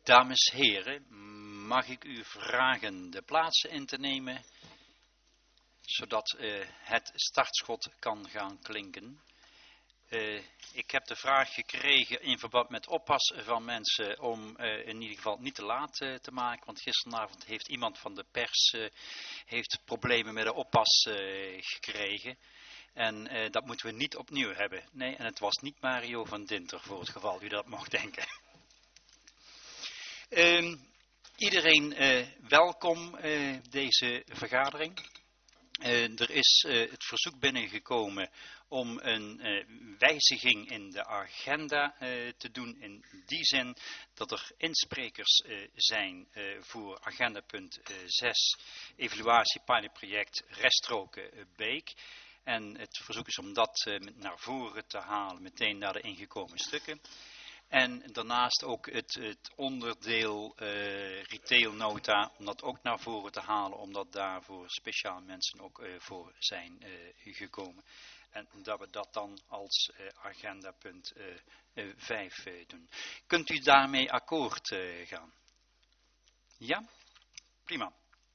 Dames, heren, mag ik u vragen de plaatsen in te nemen, zodat het startschot kan gaan klinken. Ik heb de vraag gekregen in verband met oppassen van mensen om in ieder geval niet te laat te maken, want gisteravond heeft iemand van de pers heeft problemen met de oppas gekregen. En dat moeten we niet opnieuw hebben. Nee, en het was niet Mario van Dinter voor het geval u dat mocht denken. Iedereen welkom deze vergadering. Er is het verzoek binnengekomen om een wijziging in de agenda te doen. In die zin dat er insprekers zijn voor agendapunt 6, evaluatie pilotproject Reststroken Beek. En het verzoek is om dat naar voren te halen, meteen naar de ingekomen stukken. En daarnaast ook het onderdeel retailnota, om dat ook naar voren te halen, omdat daarvoor speciaal mensen ook voor zijn gekomen. En dat we dat dan als agendapunt 5 doen. Kunt u daarmee akkoord gaan? Ja? Prima.